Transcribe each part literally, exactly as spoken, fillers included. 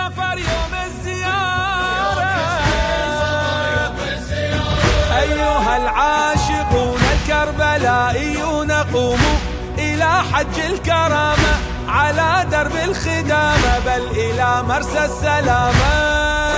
صفر يوم الزيارة. أيها العاشقون الكربلائيون قوموا إلى حج الكرامة على درب الخدامة بل إلى مرسى السلامة.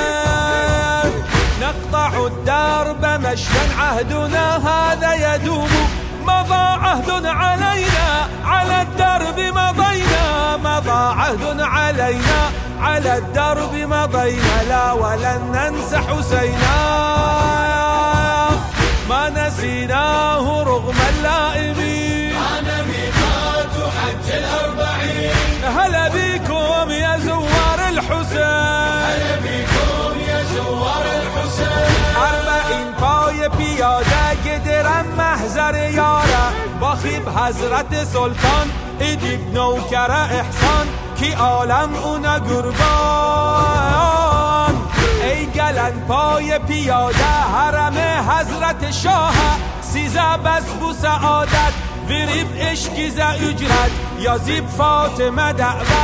نقطع الدرب مشيا عهدنا هذا يدوم، مضى عهد علينا على الدرب مضينا، مضى عهد علينا على الدرب مضينا، لا ولن ننسى حسينا ما نسيناه رغم اللائمين. أنا ميقات حج الأربعين، هلا بكم يا زوار الحسين، هلا بكم يا زوار الحسين. أربعين پای پیاده گدرم محضر یاره، باخیب حضرت سلطان ایدیب نوکر احسان کی عالم اونا قربان. ای گلن پای پیاده حرم حضرت شاه، سیزه بس بو سعادت وریب اشکی ز اجرت یا زیب فاطمه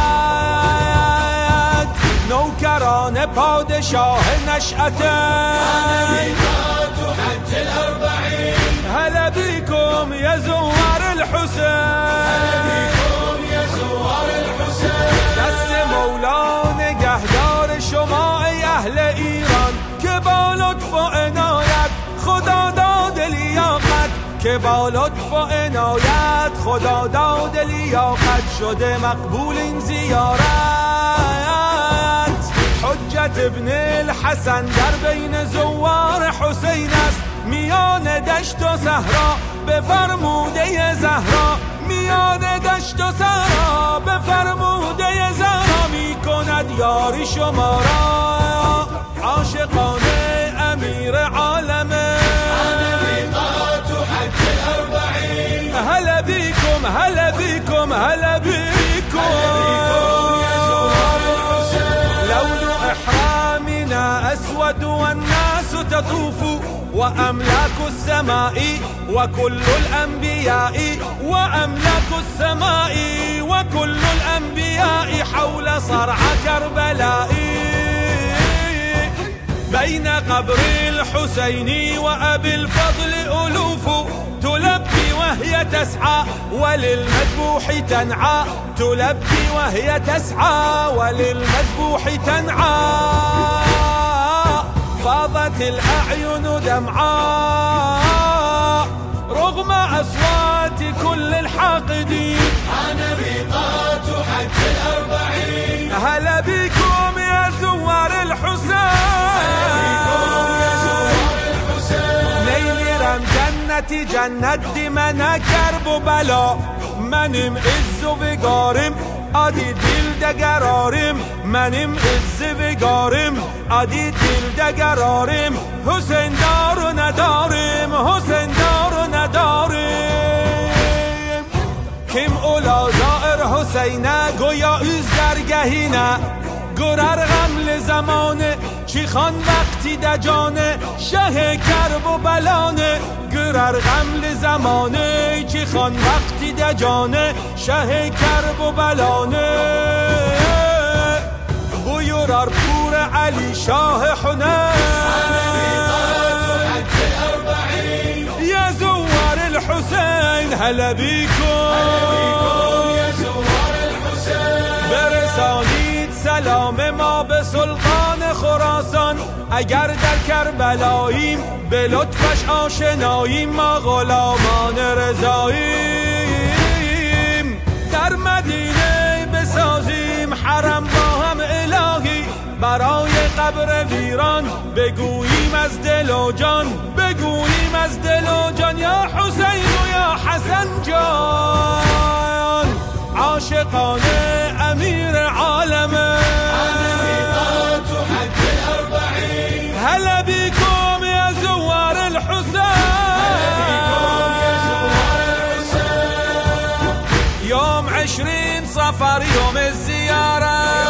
دعوت. نوکران پادشاه نشأت، أنا ميقات حج الأربعين، هلا بكم يا زوار الحسين، هلا بكم يا زوار الحسين. دست مولا نگهدار شما ای اهل ایران که با لطف و عنایت خدا داد لیاقت، که با لطف و عنایت خدا داد لیاقت شده مقبول این زیارت. حجت ابن الحسن در بین زوار حسین است، میان دشت و صحرا به فرموده زهرا، میان دشت و صحرا به فرموده زهرا می کند یاری شما را عاشقان امیر عالمه. أنا ميقات حج الأربعين، هلا بكم هلا بكم هلا بكم يا زوار الحسين. لون إحرامنا أسود والناس تطوف، وأملاك السماء وكل الأنبياء، وأملاك السماء وكل الأنبياء حول صرع كربلاء. بين قبر الحسين وأبي الفضل ألوف تلبي وهي تسعى وللمذبوح تنعى، تلبي وهي تسعى وللمذبوح تنعى. فاضت الأعين دمعاء رغم أصوات كل الحاقدين. أنا ميقات حج الأربعين، هلا بكم يا زوار الحسين، نيرم جنتي جنت دي من کرب و بلا، منم عز و بگارم آدی دل دگرارم، منم عز بگارم آدی دل دگرارم. حسین دارو ندارم حسین دارو ندارم، کم اولا زائر حسینه گویا از درگهینه، گرر غمل زمانه چی خان وقتی دجانه، شه کرب و بلانه گرر غمل زمانه چی خان وقتی دجانه، شه کرب و بلانه. بویرار پور علی شاه حنین، أنا ميقات حج الأربعين، يا زوار الحسين هلا بكم، هلا بكم يا زوار الحسين. برسانید سلام ما به سلطان خراسان، اگر در کربلاییم به لطفش آشناییم، ما غلامان رضاییم. در مدینه بسازیم حرم با هم الهی، برای قبر ویران بگوییم از دل و جان، بگوییم از دل و جان یا حسین و یا حسن جان. عاشقان امیر عالمه، أنا ميقات حج الأربعين، هلا بكم يا زوار الحسين. يوم عشرين صفر يوم الزيارة،